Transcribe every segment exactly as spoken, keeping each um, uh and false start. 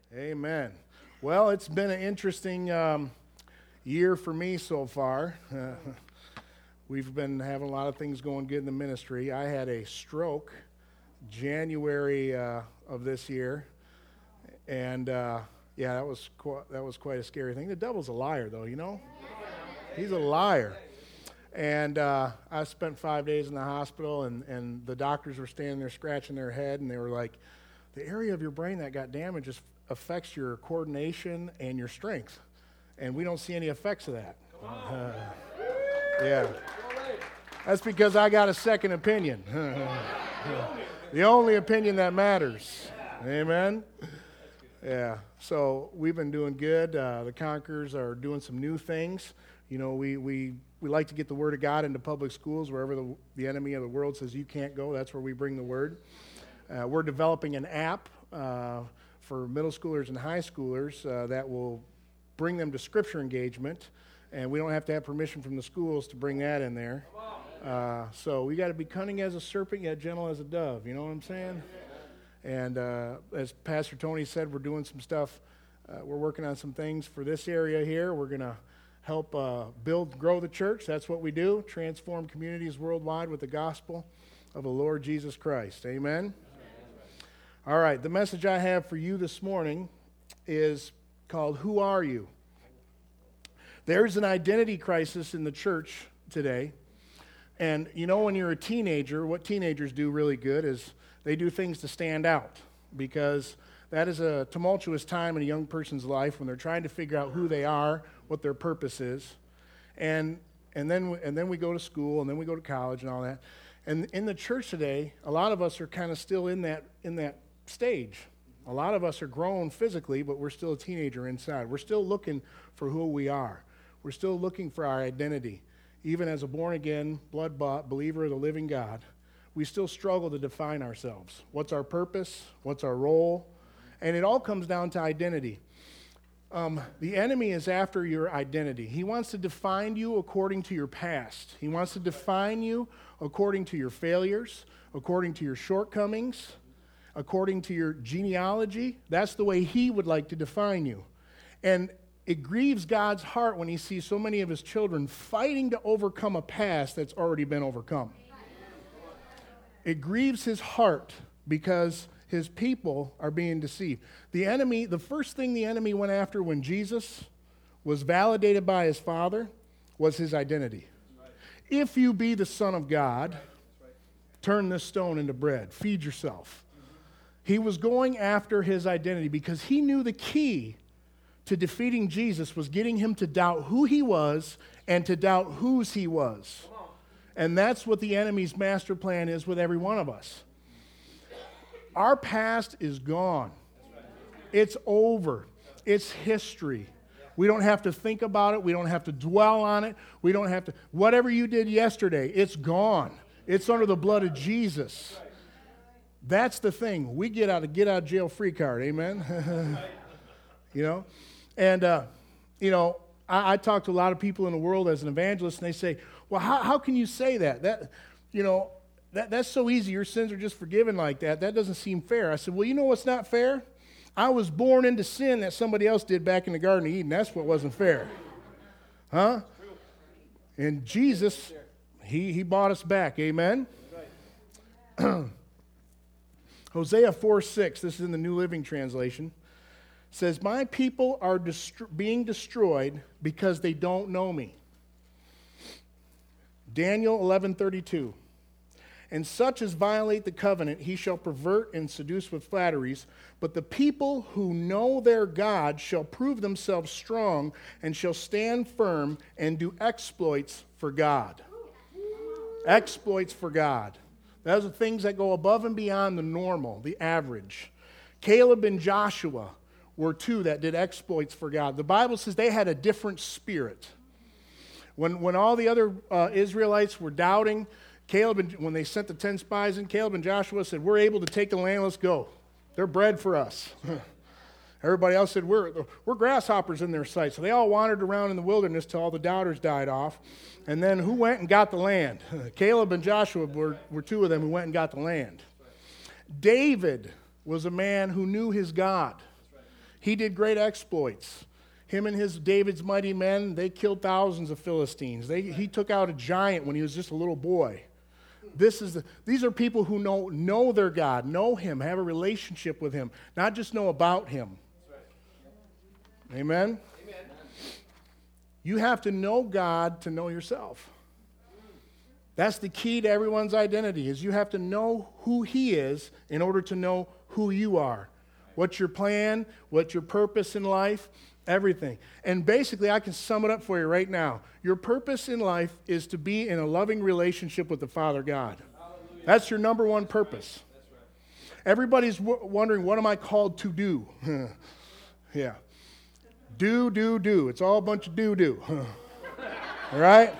Amen. Well, it's been an interesting um, year for me so far. Uh, we've been having a lot of things going good in the ministry. I had a stroke January uh, of this year, and uh, yeah, that was qu- that was quite a scary thing. The devil's a liar, though, you know. He's a liar. And uh, I spent five days in the hospital, and, and the doctors were standing there scratching their head, and they were like, the area of your brain that got damaged just affects your coordination and your strength. And we don't see any effects of that. Uh, yeah. That's because I got a second opinion. The only opinion that matters. Amen? Yeah. So we've been doing good. Uh, the Conquerors are doing some new things. You know, we, we, we like to get the Word of God into public schools. Wherever the, the enemy of the world says you can't go, that's where we bring the Word. Uh, we're developing an app uh, for middle schoolers and high schoolers uh, that will bring them to Scripture engagement, and we don't have to have permission from the schools to bring that in there. Uh, so we got to be cunning as a serpent, yet gentle as a dove. You know what I'm saying? And uh, as Pastor Tony said, we're doing some stuff. Uh, we're working on some things for this area here. We're going to help uh, build, grow the church. That's what we do. Transform communities worldwide with the gospel of the Lord Jesus Christ. Amen? All right, the message I have for you this morning is called, Who Are You? There's an identity crisis in the church today. And you know, when you're a teenager, what teenagers do really good is they do things to stand out, because that is a tumultuous time in a young person's life when they're trying to figure out who they are, what their purpose is. And and then and then we go to school, and then we go to college and all that. And in the church today, a lot of us are kind of still in that in that stage. A lot of us are grown physically, but we're still a teenager inside. We're still looking for who we are. We're still looking for our identity. Even as a born-again, blood-bought believer of the living God, we still struggle to define ourselves. What's our purpose? What's our role? And it all comes down to identity. Um, the enemy is after your identity. He wants to define you according to your past. He wants to define you according to your failures, according to your shortcomings, according to your genealogy. That's the way he would like to define you. And it grieves God's heart when he sees so many of his children fighting to overcome a past that's already been overcome. It grieves his heart because his people are being deceived. The enemy, the first thing the enemy went after when Jesus was validated by his Father was his identity. If you be the Son of God, turn this stone into bread. Feed yourself. He was going after his identity because he knew the key to defeating Jesus was getting him to doubt who he was and to doubt whose he was. And that's what the enemy's master plan is with every one of us. Our past is gone. It's over. It's history. We don't have to think about it. We don't have to dwell on it. We don't have to, whatever you did yesterday, it's gone. It's under the blood of Jesus. That's the thing. We get out a get out of jail free card. Amen. You know? And, uh, you know, I, I talk to a lot of people in the world as an evangelist, and they say, well, how, how can you say that? That, you know, that, that's so easy. Your sins are just forgiven like that. That doesn't seem fair. I said, well, you know what's not fair? I was born into sin that somebody else did back in the Garden of Eden. That's what wasn't fair. Huh? And Jesus, he, he bought us back. Amen? Hosea four six, this is in the New Living Translation, says, my people are dest- being destroyed because they don't know me. Daniel eleven thirty-two, and such as violate the covenant, he shall pervert and seduce with flatteries, but the people who know their God shall prove themselves strong and shall stand firm and do exploits for God. Exploits for God. Those are things that go above and beyond the normal, the average. Caleb and Joshua were two that did exploits for God. The Bible says they had a different spirit. When, when all the other uh, Israelites were doubting, Caleb and, when they sent the ten spies in, Caleb and Joshua said, we're able to take the land, let's go. They're bread for us. Everybody else said, we're, we're grasshoppers in their sight. So they all wandered around in the wilderness till all the doubters died off. And then who went and got the land? Caleb and Joshua were, were two of them who went and got the land. David was a man who knew his God. He did great exploits. Him and his David's mighty men, they killed thousands of Philistines. They, he took out a giant when he was just a little boy. This is the, these are people who know, know their God, know him, have a relationship with him, not just know about him. Right. Amen? Amen? You have to know God to know yourself. That's the key to everyone's identity, is you have to know who he is in order to know who you are. What's your plan? What's your purpose in life? Everything. And basically, I can sum it up for you right now. Your purpose in life is to be in a loving relationship with the Father God. Hallelujah. That's your number one purpose. That's right. Everybody's w- wondering, what am I called to do? Yeah. Do, do, do. It's all a bunch of do-do. All right?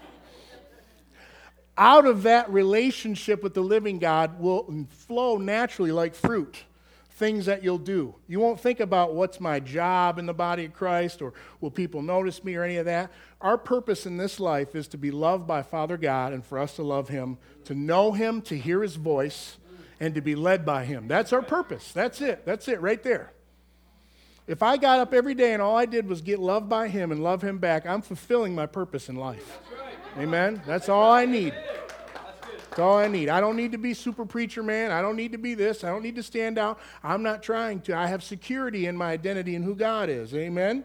Out of that relationship with the living God will flow naturally like fruit. Things that you'll do. You won't think about what's my job in the body of Christ or will people notice me or any of that. Our purpose in this life is to be loved by Father God and for us to love him, to know him, to hear his voice, and to be led by him. That's our purpose. That's it. That's it right there. If I got up every day and all I did was get loved by him and love him back, I'm fulfilling my purpose in life. Amen? That's all I need. That's all I need. I don't need to be super preacher man. I don't need to be this. I don't need to stand out. I'm not trying to. I have security in my identity and who God is. Amen?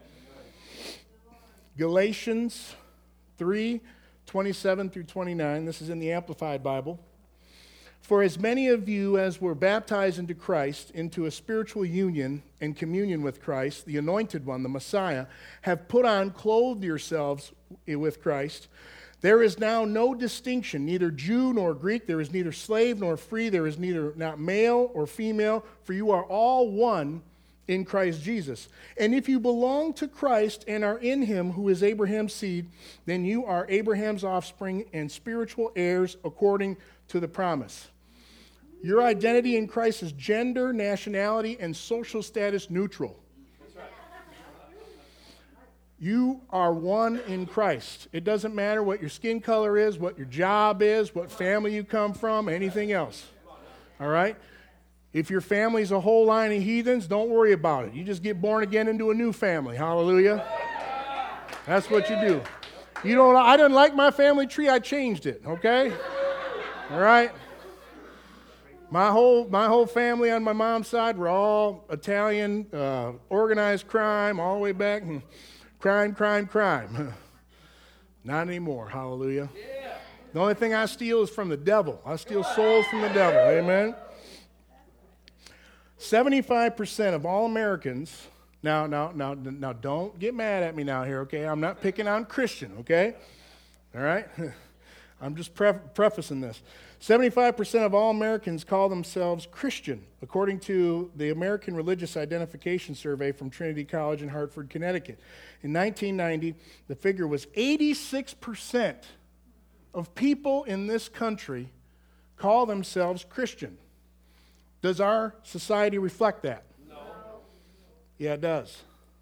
Galatians three, twenty-seven through twenty-nine. This is in the Amplified Bible. For as many of you as were baptized into Christ, into a spiritual union and communion with Christ, the Anointed One, the Messiah, have put on, clothed yourselves with Christ. There is now no distinction, neither Jew nor Greek. There is neither slave nor free. There is neither not male or female, for you are all one in Christ Jesus. And if you belong to Christ and are in him, who is Abraham's seed, then you are Abraham's offspring and spiritual heirs according to the promise. Your identity in Christ is gender, nationality, and social status neutral. You are one in Christ. It doesn't matter what your skin color is, what your job is, what family you come from, anything else. All right? If your family's a whole line of heathens, don't worry about it. You just get born again into a new family. Hallelujah. That's what you do. You don't, I didn't like my family tree, I changed it, okay? All right? My whole my whole family on my mom's side were all Italian, uh, organized crime, all the way back. And crime, crime, crime. Not anymore. Hallelujah. Yeah. The only thing I steal is from the devil. I steal souls from the devil. Amen. seventy-five percent of all Americans. Now, now, now, now, don't get mad at me now here, okay? I'm not picking on Christian, okay? All right? I'm just pref- prefacing this. seventy-five percent of all Americans call themselves Christian, according to the American Religious Identification Survey from Trinity College in Hartford, Connecticut. In nineteen ninety, the figure was eighty-six percent of people in this country call themselves Christian. Does our society reflect that? No. Yeah, it does.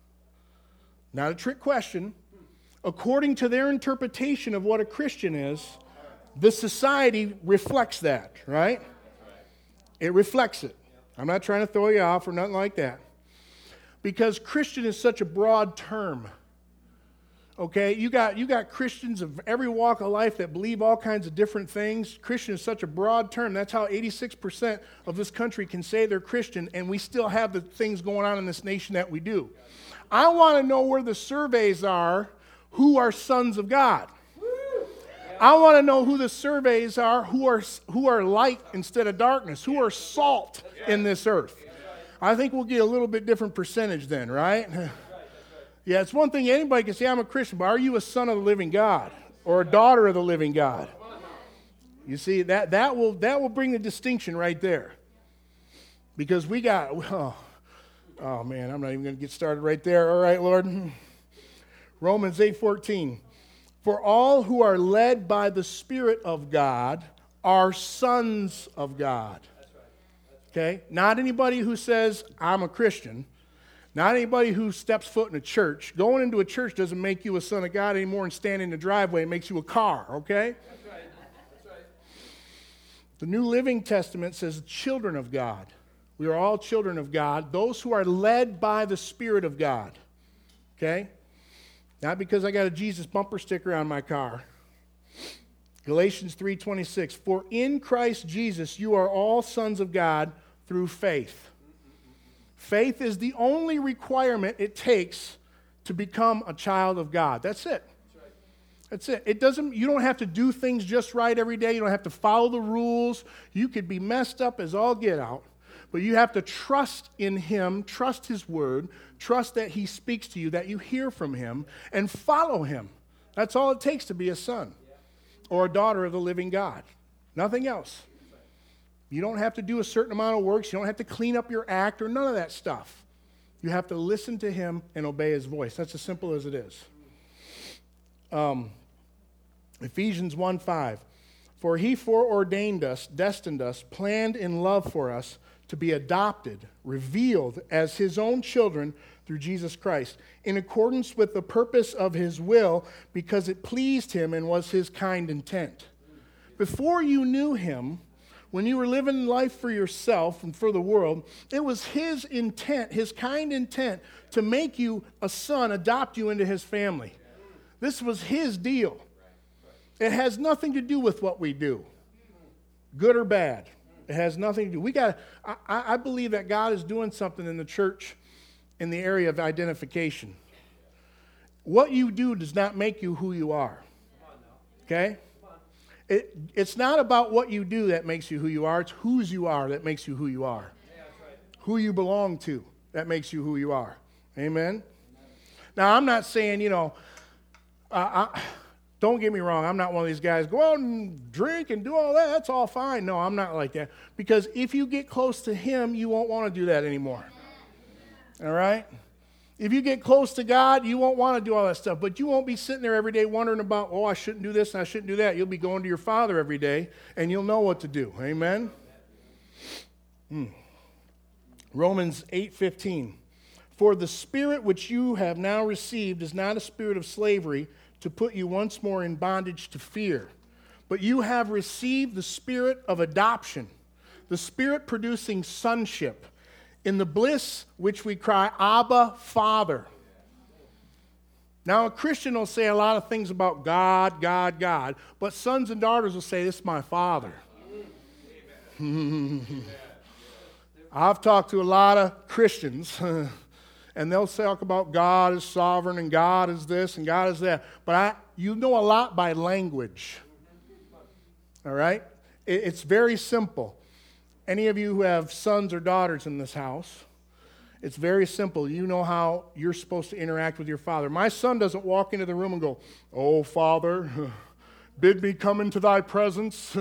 Not a trick question. According to their interpretation of what a Christian is, the society reflects that, right? It reflects it. I'm not trying to throw you off or nothing like that. Because Christian is such a broad term. Okay, you got you got Christians of every walk of life that believe all kinds of different things. Christian is such a broad term. That's how eighty-six percent of this country can say they're Christian, and we still have the things going on in this nation that we do. I want to know where the surveys are who are sons of God. I want to know who the surveys are who are who are light instead of darkness, who are salt in this earth. I think we'll get a little bit different percentage then, right? Yeah, it's one thing anybody can say, I'm a Christian, but are you a son of the living God or a daughter of the living God? You see, that, that will that will bring the distinction right there. Because we got, oh, oh man, I'm not even going to get started right there. All right, Lord. Romans eight fourteen. For all who are led by the Spirit of God are sons of God. Okay? Not anybody who says, I'm a Christian. Not anybody who steps foot in a church. Going into a church doesn't make you a son of God anymore, and standing in the driveway makes you a car, okay? That's right. That's right. The New Living Testament says children of God. We are all children of God, those who are led by the Spirit of God. Okay? Not because I got a Jesus bumper sticker on my car. Galatians three twenty-six, for in Christ Jesus you are all sons of God through faith. Faith is the only requirement it takes to become a child of God. That's it. That's it. It doesn't, you don't have to do things just right every day. You don't have to follow the rules. You could be messed up as all get out. But you have to trust in Him, trust His word, trust that He speaks to you, that you hear from Him, and follow Him. That's all it takes to be a son or a daughter of the living God. Nothing else. You don't have to do a certain amount of works. You don't have to clean up your act or none of that stuff. You have to listen to Him and obey His voice. That's as simple as it is. Um, Ephesians one five, for He foreordained us, destined us, planned in love for us to be adopted, revealed as His own children through Jesus Christ, in accordance with the purpose of His will, because it pleased Him and was His kind intent. Before you knew Him, when you were living life for yourself and for the world, it was His intent, His kind intent, to make you a son, adopt you into His family. This was His deal. It has nothing to do with what we do, good or bad. It has nothing to do. We got. I, I believe that God is doing something in the church in the area of identification. What you do does not make you who you are. Okay? It, it's not about what you do that makes you who you are. It's whose you are that makes you who you are. Who you belong to that makes you who you are. Amen? Now, I'm not saying, you know, uh, I, don't get me wrong. I'm not one of these guys, go out and drink and do all that. That's all fine. No, I'm not like that. Because if you get close to Him, you won't want to do that anymore. All right? If you get close to God, you won't want to do all that stuff. But you won't be sitting there every day wondering about, oh, I shouldn't do this and I shouldn't do that. You'll be going to your Father every day, and you'll know what to do. Amen? Hmm. Romans eight fifteen. For the Spirit which you have now received is not a spirit of slavery to put you once more in bondage to fear. But you have received the Spirit of adoption, the Spirit producing sonship, in the bliss which we cry, Abba, Father. Now, a Christian will say a lot of things about God, God, God, but sons and daughters will say, this is my Father. I've talked to a lot of Christians, and they'll talk about God is sovereign, and God is this, and God is that. But I, you know a lot by language. All right? It, it's very simple. Any of you who have sons or daughters in this house, it's very simple. You know how you're supposed to interact with your father. My son doesn't walk into the room and go, oh, Father, bid me come into thy presence.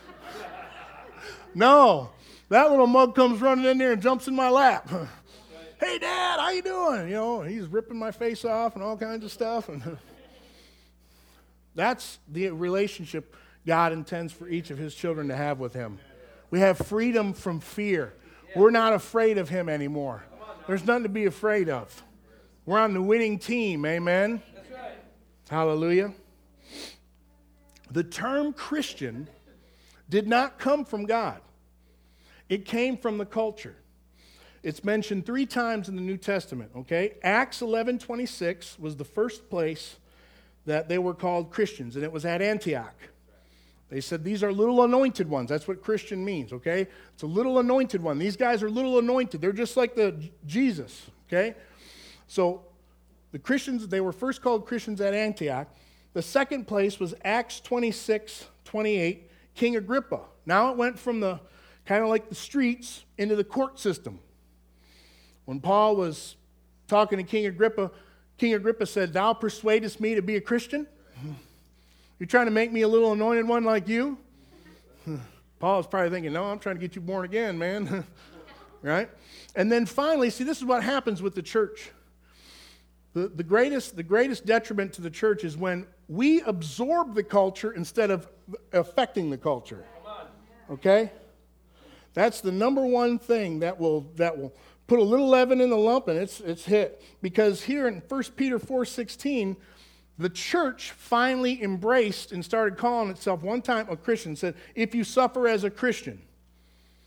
No. That little mug comes running in there and jumps in my lap. Hey, Dad, how you doing? You know, he's ripping my face off and all kinds of stuff. And that's the relationship God intends for each of His children to have with Him. We have freedom from fear. We're not afraid of Him anymore. There's nothing to be afraid of. We're on the winning team, amen? That's right. Hallelujah. The term Christian did not come from God. It came from the culture. It's mentioned three times in the New Testament, okay? Acts eleven twenty-six was the first place that they were called Christians, and it was at Antioch. They said, these are little anointed ones. That's what Christian means, okay? It's a little anointed one. These guys are little anointed. They're just like the Jesus, okay? So the Christians, they were first called Christians at Antioch. The second place was Acts twenty-six twenty-eight, King Agrippa. Now it went from the kind of like the streets into the court system. When Paul was talking to King Agrippa, King Agrippa said, thou persuadest me to be a Christian? You're trying to make me a little anointed one like you? Paul was probably thinking, no, I'm trying to get you born again, man. Right? And then finally, see, this is what happens with the church. The, the, greatest, the greatest detriment to the church is when we absorb the culture instead of affecting the culture. Okay? That's the number one thing that will that will put a little leaven in the lump and it's it's hit. Because here in First Peter four sixteen, the church finally embraced and started calling itself one time a Christian. Said, if you suffer as a Christian.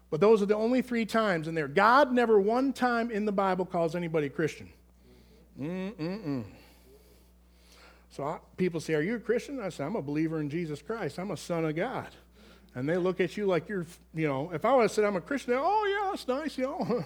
But those are the only three times in there. God never one time in the Bible calls anybody Christian. Mm-mm-mm. So I, people say, are you a Christian? I say, I'm a believer in Jesus Christ. I'm a son of God. And they look at you like you're, you know, if I would have said I'm a Christian, they're, oh, yeah, that's nice, you know.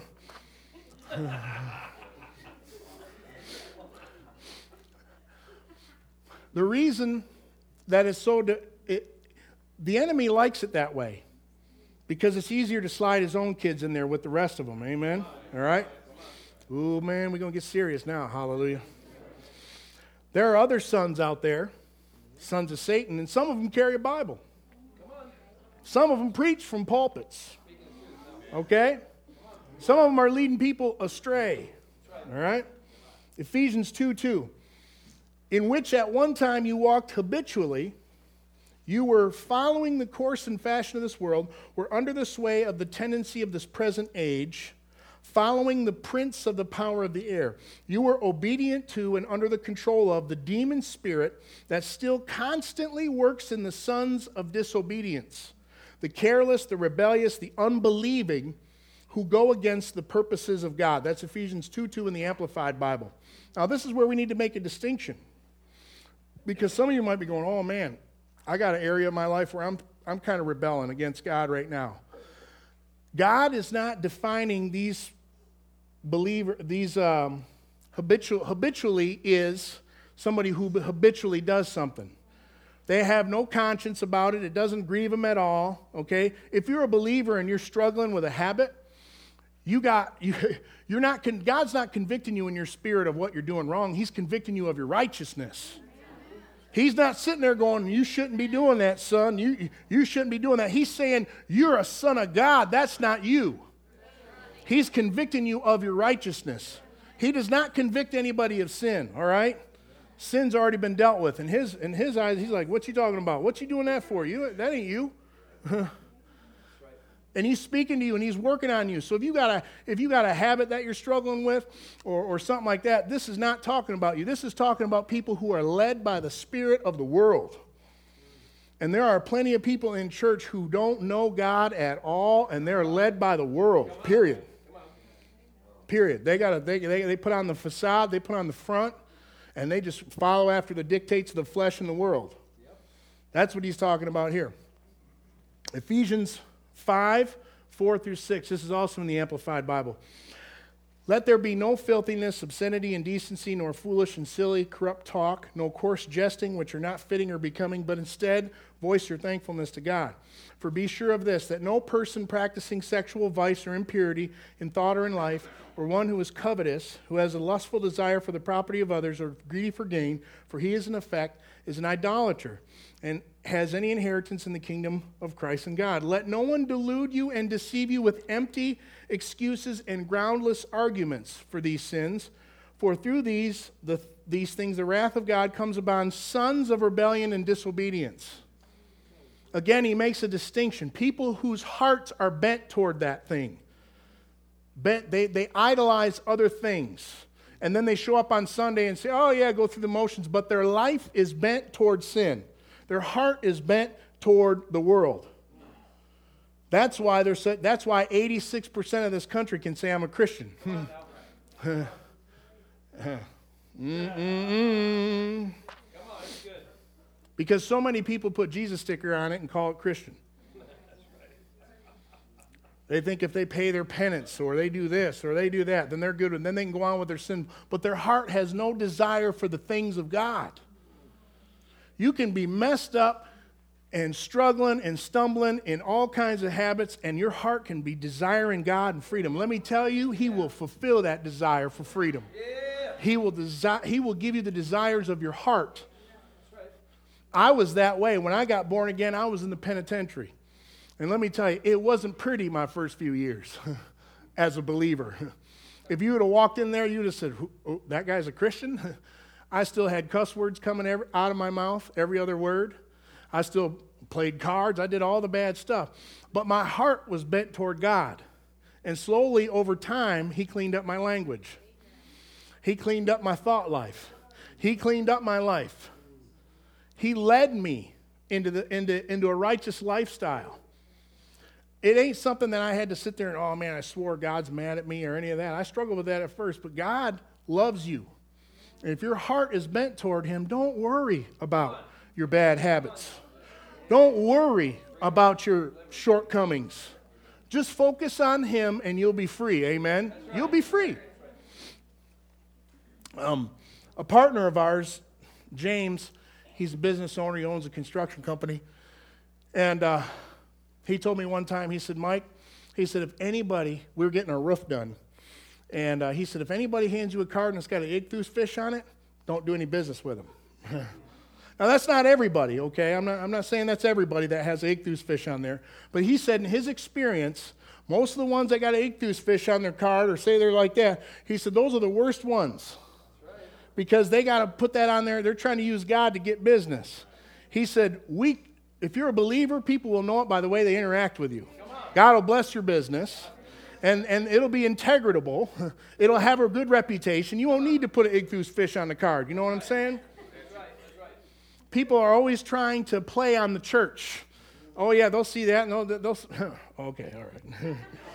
The reason that it's so, de- it, the enemy likes it that way because it's easier to slide his own kids in there with the rest of them. Amen? All right? Ooh, man, we're going to get serious now. Hallelujah. There are other sons out there, sons of Satan, and some of them carry a Bible. Some of them preach from pulpits. Okay? Some of them are leading people astray. All right? Ephesians two two. In which at one time you walked habitually, you were following the course and fashion of this world, were under the sway of the tendency of this present age, following the prince of the power of the air. You were obedient to and under the control of the demon spirit that still constantly works in the sons of disobedience, the careless, the rebellious, the unbelieving, who go against the purposes of God. That's Ephesians two two in the Amplified Bible. Now, this is where we need to make a distinction. Because some of you might be going, oh, man, I got an area of my life where I'm, I'm kind of rebelling against God right now. God is not defining these believer, these um, habitual, habitually is somebody who habitually does something. They have no conscience about it. It doesn't grieve them at all, okay? If you're a believer and you're struggling with a habit, you got, you, you're not, God's not convicting you in your spirit of what you're doing wrong. He's convicting you of your righteousness. He's not sitting there going, you shouldn't be doing that, son. You, you shouldn't be doing that. He's saying, you're a son of God. That's not you. He's convicting you of your righteousness. He does not convict anybody of sin, all right? Sin's already been dealt with. In his, in his eyes, he's like, what you talking about? What you doing that for? You, that ain't you. And he's speaking to you and he's working on you. So if you got a if you got a habit that you're struggling with or, or something like that, this is not talking about you. This is talking about people who are led by the spirit of the world. And there are plenty of people in church who don't know God at all, and they're led by the world, period. Period. They got they, they they put on the facade, they put on the front, and they just follow after the dictates of the flesh and the world. That's what he's talking about here. Ephesians five, four through six. This is also in the Amplified Bible. Let there be no filthiness, obscenity, indecency, nor foolish and silly, corrupt talk, no coarse jesting, which are not fitting or becoming, but instead voice your thankfulness to God. For be sure of this, that no person practicing sexual vice or impurity in thought or in life, or one who is covetous, who has a lustful desire for the property of others, or greedy for gain, for he is in effect, is an idolater, and has any inheritance in the kingdom of Christ and God. Let no one delude you and deceive you with empty excuses and groundless arguments for these sins, for through these, the, these things the wrath of God comes upon sons of rebellion and disobedience. Again, he makes a distinction. People whose hearts are bent toward that thing. Bent, they, they idolize other things. And then they show up on Sunday and say, oh yeah, go through the motions, but their life is bent toward sin. Their heart is bent toward the world. That's why they're so, that's why eighty-six percent of this country can say I'm a Christian. Mm-mm-mm. Because so many people put Jesus sticker on it and call it Christian. They think if they pay their penance or they do this or they do that, then they're good and then they can go on with their sin. But their heart has no desire for the things of God. You can be messed up and struggling and stumbling in all kinds of habits, and your heart can be desiring God and freedom. Let me tell you, he will fulfill that desire for freedom. Yeah. He will desi- He will give you the desires of your heart. That's right. I was that way. When I got born again, I was in the penitentiary. And let me tell you, it wasn't pretty my first few years as a believer. If you would have walked in there, you would have said, oh, that guy's a Christian? I still had cuss words coming every, out of my mouth, every other word. I still played cards. I did all the bad stuff. But my heart was bent toward God. And slowly, over time, he cleaned up my language. He cleaned up my thought life. He cleaned up my life. He led me into, the, into, into a righteous lifestyle. it ain't something that I had to sit there and, oh man, I swore God's mad at me or any of that. I struggled with that at first, but God loves you. And if your heart is bent toward him, don't worry about your bad habits. Don't worry about your shortcomings. Just focus on him and you'll be free. Amen? You'll be free. Um, a partner of ours, James, he's a business owner. He owns a construction company. And uh, he told me one time, he said, Mike, he said, if anybody, we were getting our roof done. And uh, he said, if anybody hands you a card and it's got an ichthus fish on it, don't do any business with them. Now, that's not everybody, okay? I'm not, I'm not saying that's everybody that has an ichthus fish on there. But he said in his experience, most of the ones that got an ichthus fish on their card or say they're like that, he said those are the worst ones. Because they got to put that on there. They're trying to use God to get business. He said, we, if you're a believer, people will know it by the way they interact with you. God will bless your business. And, and it'll be integratable. It'll have a good reputation. You won't need to put an ichthus fish on the card. You know what I'm saying? People are always trying to play on the church. Oh, yeah, they'll see that. No, they'll. Okay, all right.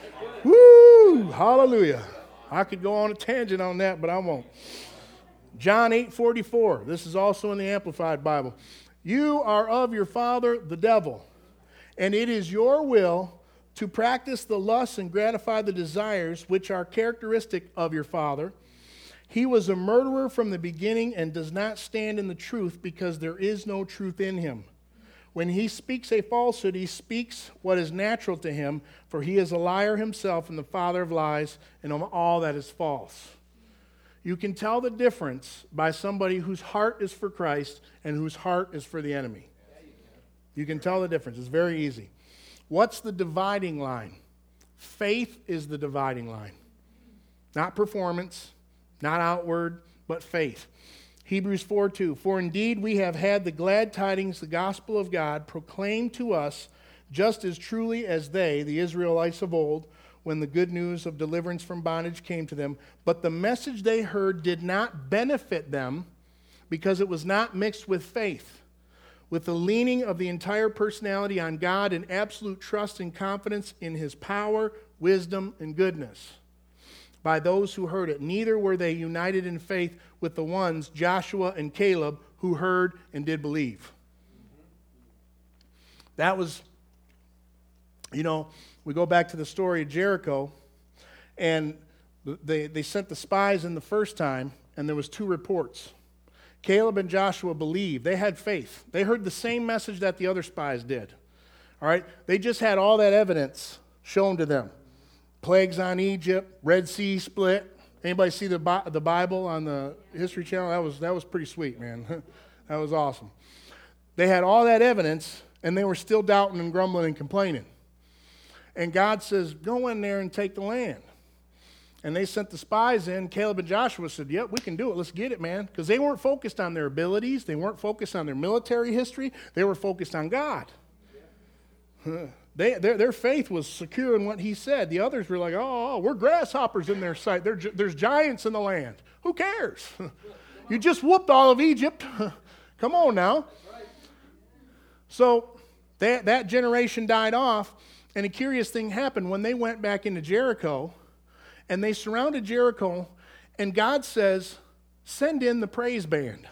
Woo! Hallelujah. I could go on a tangent on that, but I won't. John eight forty-four. This is also in the Amplified Bible. You are of your father, the devil, and it is your will to practice the lusts and gratify the desires which are characteristic of your father. He was a murderer from the beginning and does not stand in the truth because there is no truth in him. When he speaks a falsehood, he speaks what is natural to him, for he is a liar himself and the father of lies and of all that is false. You can tell the difference by somebody whose heart is for Christ and whose heart is for the enemy. You can tell the difference. It's very easy. What's the dividing line? Faith is the dividing line. Not performance. Not outward, but faith. Hebrews four two, for indeed we have had the glad tidings, the gospel of God, proclaimed to us just as truly as they, the Israelites of old, when the good news of deliverance from bondage came to them. But the message they heard did not benefit them because it was not mixed with faith, with the leaning of the entire personality on God and absolute trust and confidence in his power, wisdom, and goodness. By those who heard it. Neither were they united in faith with the ones, Joshua and Caleb, who heard and did believe. That was, you know, we go back to the story of Jericho, and they, they sent the spies in the first time, and there was two reports. Caleb and Joshua believed. They had faith. They heard the same message that the other spies did. All right? They just had all that evidence shown to them. Plagues on Egypt, Red Sea split. Anybody see the Bi- the Bible on the History Channel? That was that was pretty sweet, man. That was awesome. They had all that evidence, and they were still doubting and grumbling and complaining. And God says, go in there and take the land. And they sent the spies in. Caleb and Joshua said, yep, we can do it. Let's get it, man. Because they weren't focused on their abilities. They weren't focused on their military history. They were focused on God. They, their, their faith was secure in what he said. The others were like, oh, we're grasshoppers in their sight. There, there's giants in the land. Who cares? You just whooped all of Egypt. Come on now. So that, that generation died off, and a curious thing happened when they went back into Jericho, and they surrounded Jericho, and God says, send in the praise band.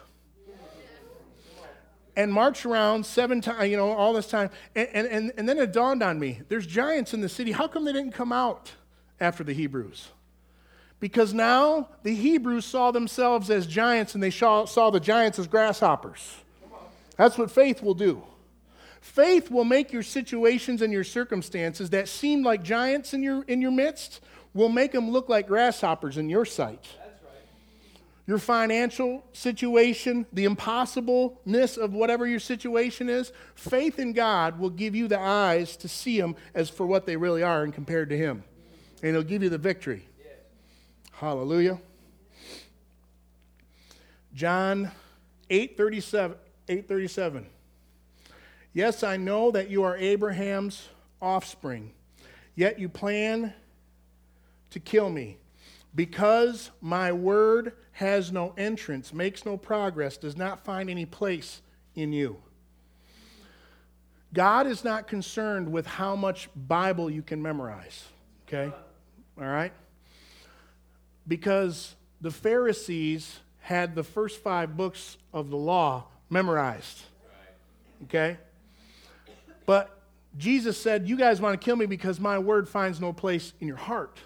And march around seven times, you know, all this time. And, and, and then it dawned on me, there's giants in the city. How come they didn't come out after the Hebrews? Because now the Hebrews saw themselves as giants and they saw, saw the giants as grasshoppers. That's what faith will do. Faith will make your situations and your circumstances that seem like giants in your, in your midst, will make them look like grasshoppers in your sight. Your financial situation, the impossibleness of whatever your situation is, faith in God will give you the eyes to see them as for what they really are and compared to him. And it'll give you the victory. Yes. Hallelujah. John eight thirty-seven, eight thirty-seven. Yes, I know that you are Abraham's offspring, yet you plan to kill me. Because my word has no entrance, makes no progress, does not find any place in you. God is not concerned with how much Bible you can memorize, okay? All right? Because the Pharisees had the first five books of the law memorized, okay? But Jesus said, you guys want to kill me because my word finds no place in your heart.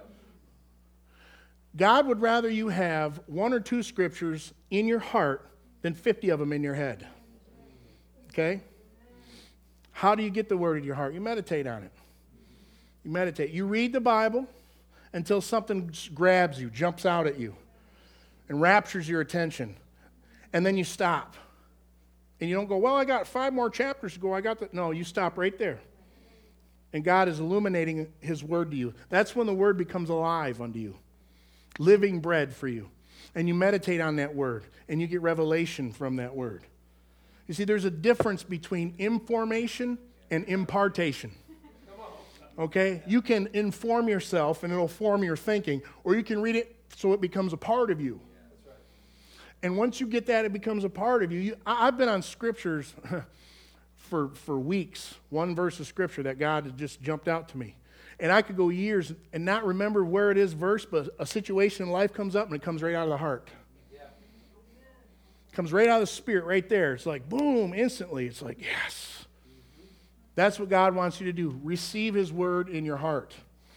God would rather you have one or two scriptures in your heart than fifty of them in your head. Okay? How do you get the word in your heart? You meditate on it. You meditate. You read the Bible until something grabs you, jumps out at you, and raptures your attention. And then you stop. And you don't go, well, I got five more chapters to go. I got that. No, you stop right there. And God is illuminating his word to you. That's when the word becomes alive unto you. Living bread for you. And you meditate on that word. And you get revelation from that word. You see, there's a difference between information and impartation. Okay? You can inform yourself and it'll form your thinking. Or you can read it so it becomes a part of you. And once you get that, it becomes a part of you. you I, I've been on scriptures for, for weeks. One verse of scripture that God has just jumped out to me. And I could go years and not remember where it is verse, but a situation in life comes up and it comes right out of the heart. Yeah. It comes right out of the spirit right there. It's like, boom, instantly. It's like, yes. That's what God wants you to do. Receive his word in your heart.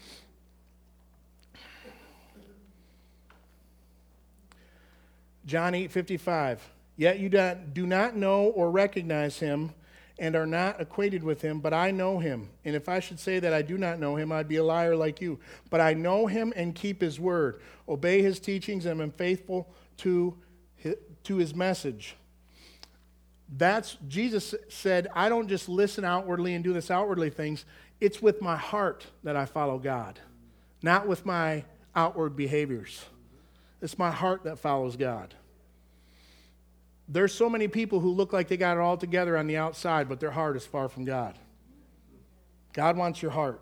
John eight fifty-five. Yet you do not know or recognize him and are not acquainted with him, but I know him. And if I should say that I do not know him, I'd be a liar like you. But I know him and keep his word, obey his teachings, and am faithful to his, to his message. That's, Jesus said, I don't just listen outwardly and do this outwardly things. It's with my heart that I follow God, not with my outward behaviors. It's my heart that follows God. There's so many people who look like they got it all together on the outside, but their heart is far from God. God wants your heart.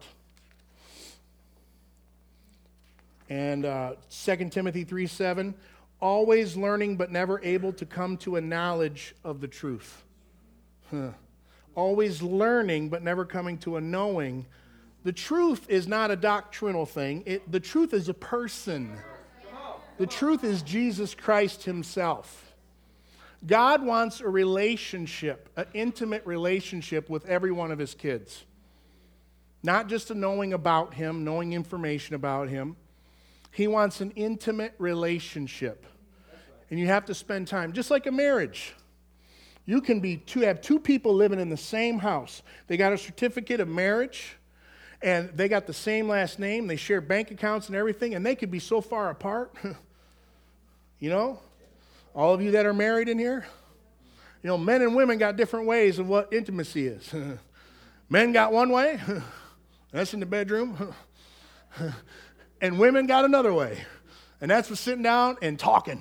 And uh, Second Timothy three seven, always learning but never able to come to a knowledge of the truth. Huh. Always learning but never coming to a knowing. The truth is not a doctrinal thing. It, the truth is a person. The truth is Jesus Christ himself. God wants a relationship, an intimate relationship with every one of his kids. Not just a knowing about him, knowing information about him. He wants an intimate relationship. And you have to spend time, just like a marriage. You can be two, have two people living in the same house. They got a certificate of marriage, and they got the same last name. They share bank accounts and everything, and they could be so far apart. You know? All of you that are married in here, you know, men and women got different ways of what intimacy is. Men got one way, that's in the bedroom, and women got another way, and that's for sitting down and talking.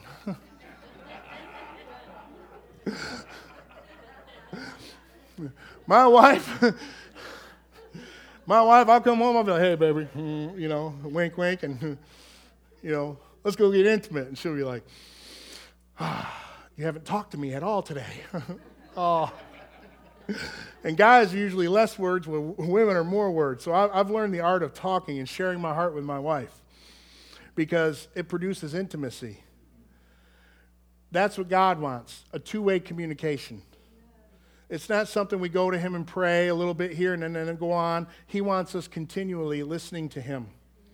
My wife, my wife, I'll come home, I'll be like, hey, baby, you know, wink, wink, and, you know, let's go get intimate, and she'll be like, ah, you haven't talked to me at all today. Oh. And guys are usually less words, women are more words. So I've learned the art of talking and sharing my heart with my wife because it produces intimacy. That's what God wants, a two-way communication. It's not something we go to him and pray a little bit here and then, and then go on. He wants us continually listening to him.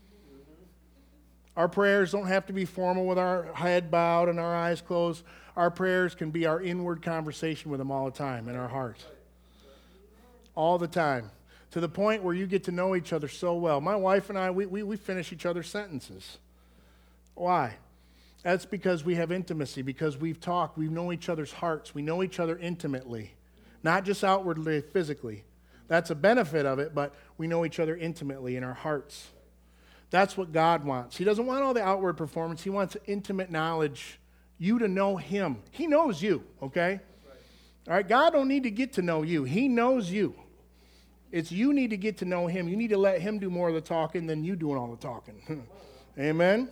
Our prayers don't have to be formal with our head bowed and our eyes closed. Our prayers can be our inward conversation with him all the time in our heart. All the time. To the point where you get to know each other so well. My wife and I, we, we, we finish each other's sentences. Why? That's because we have intimacy, because we've talked, we know each other's hearts, we know each other intimately. Not just outwardly, physically. That's a benefit of it, but we know each other intimately in our hearts. That's what God wants. He doesn't want all the outward performance. He wants intimate knowledge, you to know him. He knows you, okay? Right. All right, God don't need to get to know you. He knows you. It's you need to get to know him. You need to let him do more of the talking than you doing all the talking. Amen?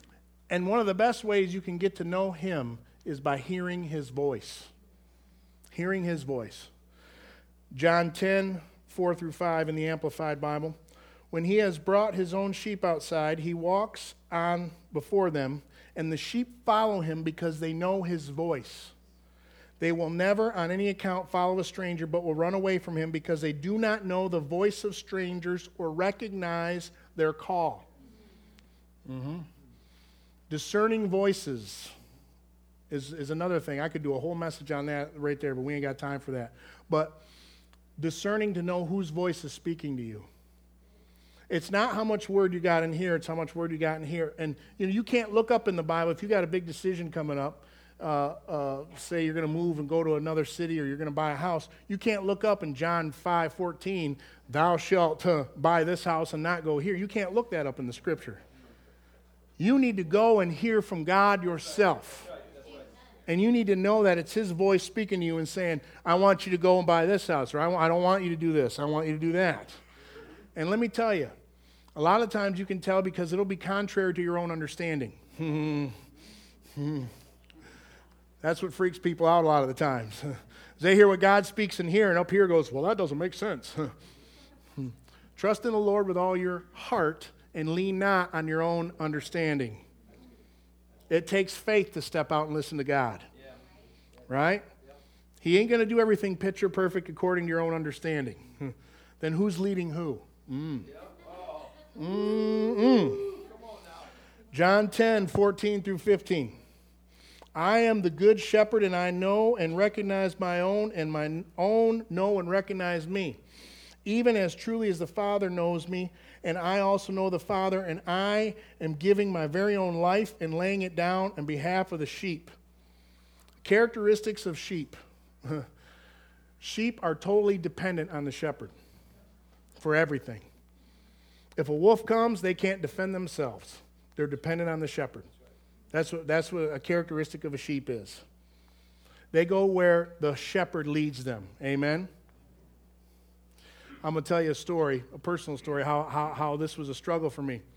And one of the best ways you can get to know him is by hearing his voice. hearing his voice. John ten, four through five in the Amplified Bible. When he has brought his own sheep outside, he walks on before them, and the sheep follow him because they know his voice. They will never on any account follow a stranger, but will run away from him because they do not know the voice of strangers or recognize their call. Mm-hmm. Discerning voices is, is another thing. I could do a whole message on that right there, but we ain't got time for that. But discerning to know whose voice is speaking to you. It's not how much word you got in here, it's how much word you got in here. And you know, you can't look up in the Bible if you got a big decision coming up. Uh, uh, say you're going to move and go to another city, or you're going to buy a house, you can't look up in John five fourteen, thou shalt uh, buy this house and not go here. You can't look that up in the scripture. You need to go and hear from God yourself. And you need to know that it's his voice speaking to you and saying, I want you to go and buy this house, or I don't want you to do this, I want you to do that. And let me tell you, a lot of times you can tell because it'll be contrary to your own understanding. That's what freaks people out a lot of the times. They hear what God speaks in here, and up here goes, well, that doesn't make sense. Trust in the Lord with all your heart and lean not on your own understanding. It takes faith to step out and listen to God. Yeah. Right? Yep. He ain't going to do everything picture perfect according to your own understanding. Then who's leading who? Mm. Yep. Oh. Mm-mm. John ten, fourteen through fifteen. I am the good shepherd, and I know and recognize my own, and my own know and recognize me. Even as truly as the Father knows me, and I also know the Father, and I am giving my very own life and laying it down on behalf of the sheep. Characteristics of sheep. Sheep are totally dependent on the shepherd for everything. If a wolf comes, they can't defend themselves. They're dependent on the shepherd. That's what, that's what a characteristic of a sheep is. They go where the shepherd leads them. Amen? I'm going to tell you a story, a personal story, how, how, how this was a struggle for me.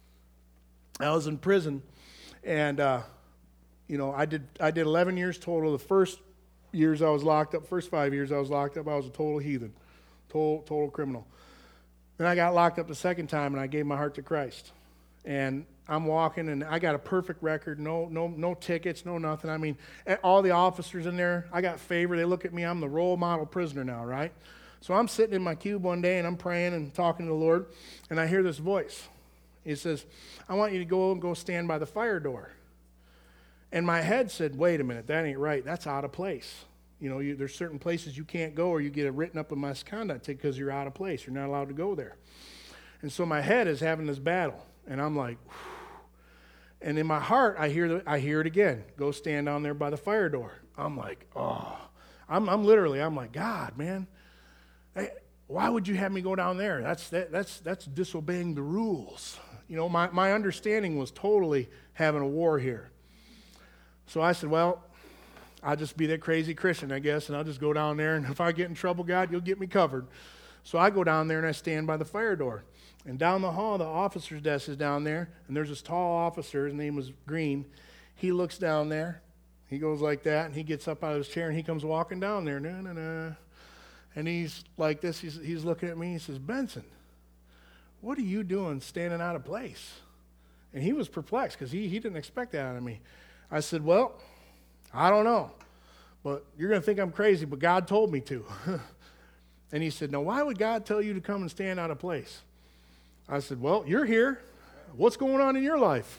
I was in prison, and, uh, you know, I did I did eleven years total. The first years I was locked up, first five years I was locked up, I was a total heathen, total, total criminal. Then I got locked up the second time, and I gave my heart to Christ. And I'm walking, and I got a perfect record, no no no tickets, no nothing. I mean, all the officers in there, I got favor. They look at me, I'm the role model prisoner now, right? So I'm sitting in my cube one day, and I'm praying and talking to the Lord, and I hear this voice. He says, I want you to go and go stand by the fire door. And my head said, wait a minute, that ain't right. That's out of place. You know, you, there's certain places you can't go, or you get a written up a misconduct ticket because you're out of place. You're not allowed to go there. And so my head is having this battle. And I'm like, whew. And in my heart, I hear the, I hear it again. Go stand down there by the fire door. I'm like, oh. I'm, I'm literally, I'm like, God, man, hey, why would you have me go down there? That's that, that's that's disobeying the rules. You know, my, my understanding was totally having a war here. So I said, well, I'll just be that crazy Christian, I guess, and I'll just go down there, and if I get in trouble, God, you'll get me covered. So I go down there, and I stand by the fire door. And down the hall, the officer's desk is down there, and there's this tall officer, his name was Green. He looks down there, he goes like that, and he gets up out of his chair, and he comes walking down there, na na na. And he's like this, he's, he's looking at me, he says, Benson, what are you doing standing out of place? And he was perplexed, because he, he didn't expect that out of me. I said, well, I don't know, but you're going to think I'm crazy, but God told me to. And he said, now why would God tell you to come and stand out of place? I said, well, you're here. What's going on in your life?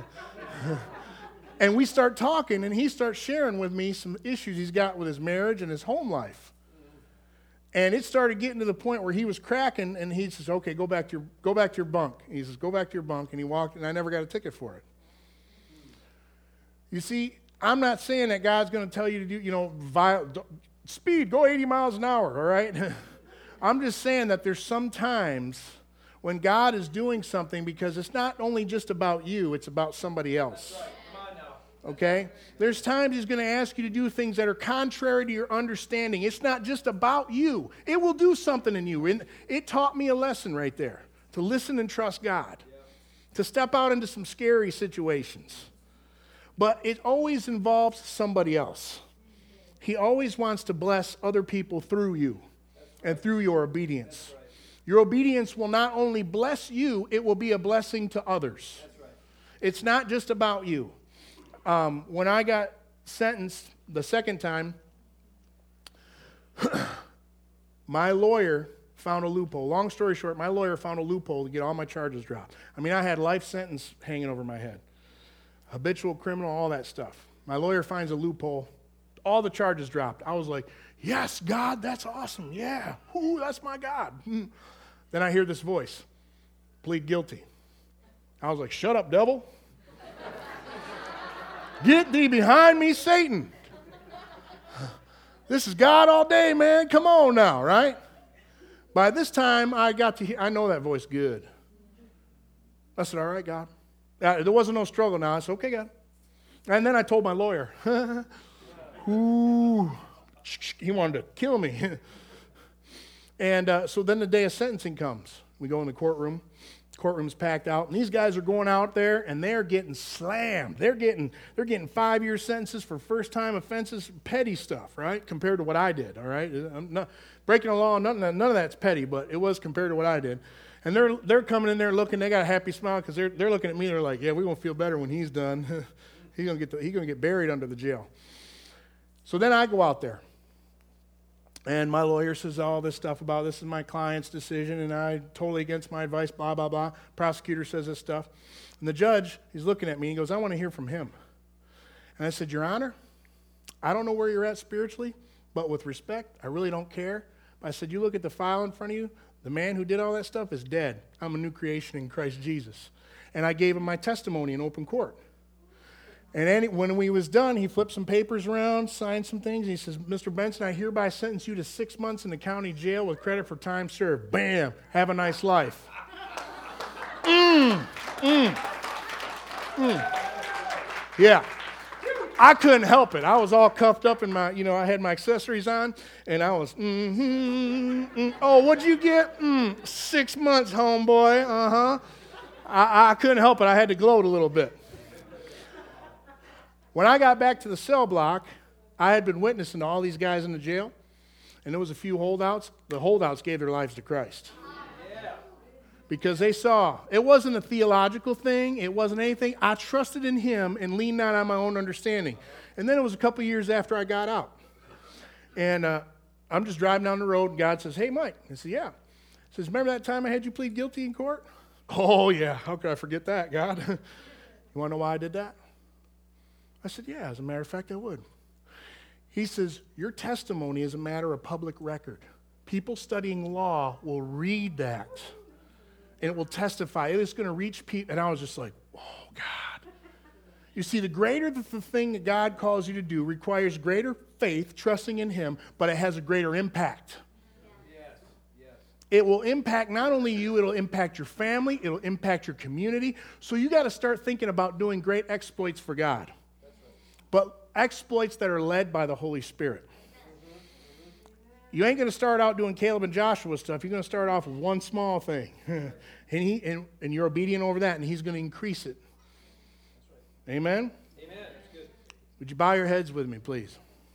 And we start talking, and he starts sharing with me some issues he's got with his marriage and his home life. And it started getting to the point where he was cracking, and he says, okay, go back to your go back to your bunk. He says, go back to your bunk. And he walked, and I never got a ticket for it. You see, I'm not saying that God's going to tell you to do, you know, vi- speed, go eighty miles an hour, all right? I'm just saying that there's some times when God is doing something, because it's not only just about you, it's about somebody else. That's right. Come on now. Okay? There's times he's going to ask you to do things that are contrary to your understanding. It's not just about you. It will do something in you. And it taught me a lesson right there, to listen and trust God, yeah. To step out into some scary situations. But it always involves somebody else. He always wants to bless other people through you and through your obedience. Your obedience will not only bless you, it will be a blessing to others. It's not just about you. Um, when I got sentenced the second time, my lawyer found a loophole. Long story short, my lawyer found a loophole to get all my charges dropped. I mean, I had life sentence hanging over my head. Habitual criminal, all that stuff. My lawyer finds a loophole. All the charges dropped. I was like, yes, God, that's awesome. Yeah, ooh, that's my God. Hmm. Then I hear this voice, plead guilty. I was like, shut up, devil. Get thee behind me, Satan. This is God all day, man. Come on now, right? By this time, I got to hear, I know that voice good. I said, all right, God. Uh, there wasn't no struggle now. I said, okay, God. And then I told my lawyer, ooh, he wanted to kill me. And uh, so then the day of sentencing comes. We go in the courtroom. The courtroom's packed out, and these guys are going out there, and they're getting slammed. They're getting they're getting five-year sentences for first-time offenses, petty stuff, right? Compared to what I did, all right? I'm not, breaking the law, none, none of that's petty, but it was compared to what I did. And they're they're coming in there looking. They got a happy smile because they're they're looking at me. They're like, yeah, we're gonna feel better when he's done. he's gonna get the, he's gonna get buried under the jail. So then I go out there. And my lawyer says all this stuff about this is my client's decision, and I totally against my advice, blah, blah, blah. Prosecutor says this stuff. And the judge, he's looking at me, and he goes, I want to hear from him. And I said, Your Honor, I don't know where you're at spiritually, but with respect, I really don't care. But I said, you look at the file in front of you, the man who did all that stuff is dead. I'm a new creation in Christ Jesus. And I gave him my testimony in open court. And any, when we was done, he flipped some papers around, signed some things, and he says, Mister Benson, I hereby sentence you to six months in the county jail with credit for time served. Bam! Have a nice life. Mm, mm, mm. Yeah. I couldn't help it. I was all cuffed up in my, you know, I had my accessories on, and I was, mm-hmm, mm. Oh, what'd you get? Mm, six months, homeboy. Uh-huh. I, I couldn't help it. I had to gloat a little bit. When I got back to the cell block, I had been witnessing to all these guys in the jail, and there was a few holdouts. The holdouts gave their lives to Christ. Yeah. Because they saw, it wasn't a theological thing, it wasn't anything. I trusted in him and leaned not on my own understanding. And then it was a couple years after I got out. And uh, I'm just driving down the road, and God says, hey, Mike. I said, yeah. He says, remember that time I had you plead guilty in court? Oh, yeah. How could I forget that, God? You want to know why I did that? I said, yeah, as a matter of fact, I would. He says, your testimony is a matter of public record. People studying law will read that, and it will testify. It is going to reach people. And I was just like, oh, God. You see, the greater the, the thing that God calls you to do requires greater faith, trusting in him, but it has a greater impact. Yes. Yes. It will impact not only you, it'll impact your family, it'll impact your community. So you got to start thinking about doing great exploits for God. But exploits that are led by the Holy Spirit. You ain't going to start out doing Caleb and Joshua stuff. You're going to start off with one small thing. and, he, and, and you're obedient over that, and he's going to increase it. Amen? Amen. That's good. Would you bow your heads with me, please?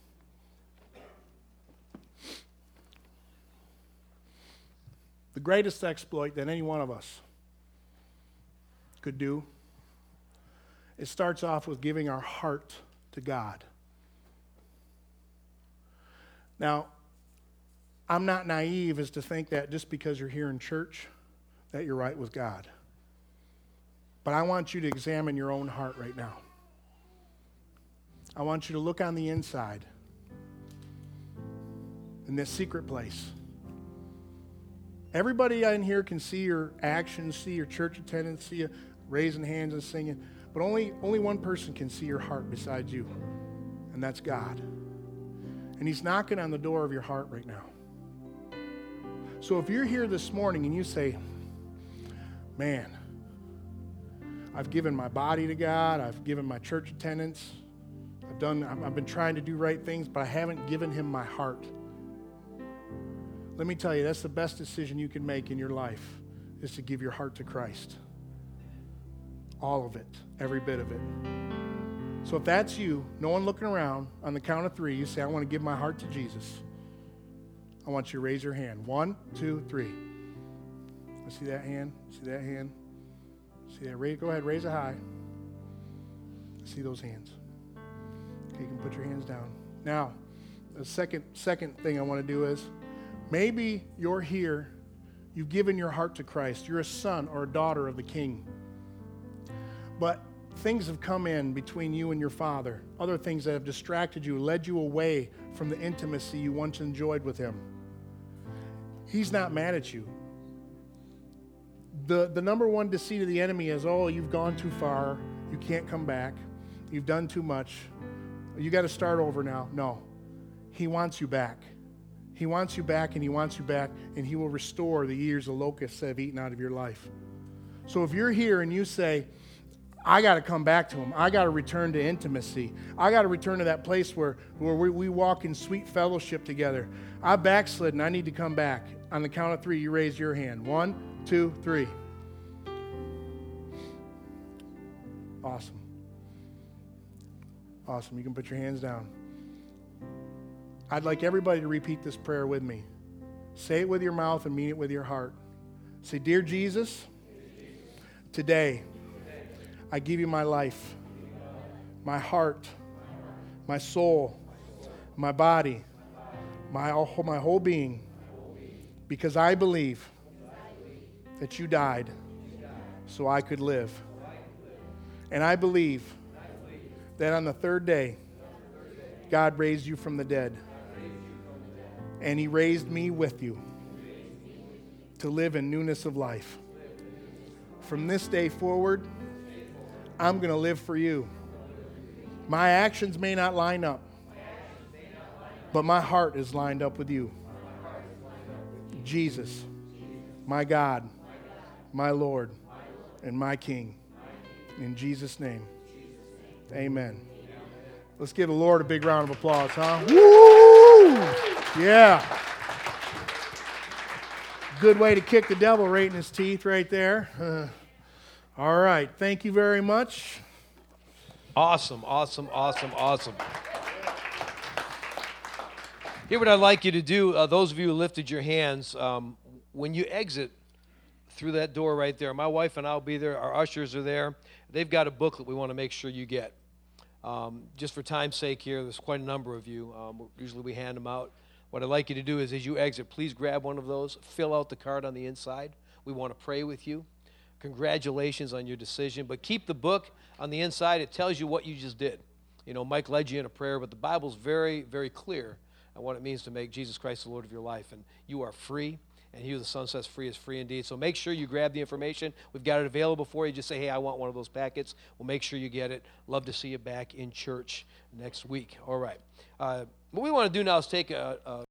The greatest exploit that any one of us could do, it starts off with giving our heart to God. Now, I'm not naive as to think that just because you're here in church that you're right with God. But I want you to examine your own heart right now. I want you to look on the inside in this secret place. Everybody in here can see your actions, see your church attendance, see you raising hands and singing. But only, only one person can see your heart besides you, and that's God. And he's knocking on the door of your heart right now. So if you're here this morning and you say, man, I've given my body to God, I've given my church attendance, I've done, I've been trying to do right things, but I haven't given him my heart. Let me tell you, that's the best decision you can make in your life, is to give your heart to Christ. All of it, every bit of it. So if that's you, no one looking around, on the count of three, you say, I want to give my heart to Jesus. I want you to raise your hand. One, two, three. I see that hand. See that hand. See that? Raise, go ahead, raise it high. I see those hands. Okay, you can put your hands down. Now, the second second thing I want to do is, maybe you're here, you've given your heart to Christ. You're a son or a daughter of the King. But things have come in between you and your Father. Other things that have distracted you, led you away from the intimacy you once enjoyed with Him. He's not mad at you. The, the number one deceit of the enemy is, oh, you've gone too far. You can't come back. You've done too much. You got to start over now. No. He wants you back. He wants you back, and He wants you back, and He will restore the years the locusts have eaten out of your life. So if you're here and you say, I got to come back to Him. I got to return to intimacy. I got to return to that place where, where we, we walk in sweet fellowship together. I backslid, and I need to come back. On the count of three, you raise your hand. One, two, three. Awesome. Awesome. You can put your hands down. I'd like everybody to repeat this prayer with me. Say it with your mouth and mean it with your heart. Say, Dear Jesus, today I give you my life, my heart, my soul, my body, my, my whole being, because I believe that you died so I could live. And I believe that on the third day, God raised you from the dead. And He raised me with you to live in newness of life. From this day forward, I'm going to live for you. My actions may not line up, but my heart is lined up with you. Jesus, my God, my Lord, and my King. In Jesus' name, amen. Let's give the Lord a big round of applause, huh? Woo! Yeah. Good way to kick the devil right in his teeth right there. Uh, all right. Thank you very much. Awesome, awesome, awesome, awesome. Here what I'd like you to do, uh, those of you who lifted your hands, um, when you exit through that door right there, my wife and I will be there. Our ushers are there. They've got a booklet we want to make sure you get. Um, just for time's sake here, there's quite a number of you. Um, usually we hand them out. What I'd like you to do is as you exit, please grab one of those, fill out the card on the inside. We want to pray with you. Congratulations on your decision. But keep the book on the inside. It tells you what you just did. You know, Mike led you in a prayer, but the Bible's very, very clear on what it means to make Jesus Christ the Lord of your life. And you are free. And he who the Son sets free is free indeed. So make sure you grab the information. We've got it available for you. Just say, hey, I want one of those packets. We'll make sure you get it. Love to see you back in church next week. All right. Uh, what we want to do now is take a, a